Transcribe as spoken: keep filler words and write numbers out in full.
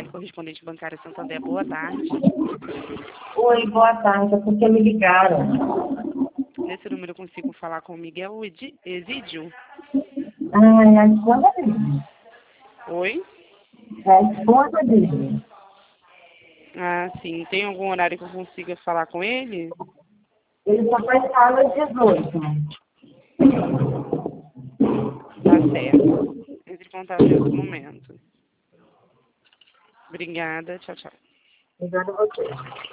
correspondente bancária Santander. Boa tarde. Oi, boa tarde. É porque me ligaram. Nesse número eu consigo falar com o Miguel Edi- Exídio? Ah, é a esposa dele. Oi? É a esposa dele. Ah, sim. Tem algum horário que eu consiga falar com ele? Ele só faz aula às dezoito. Tá certo. Entre em contato nesse momento. Obrigada. Tchau, tchau. Obrigada a você.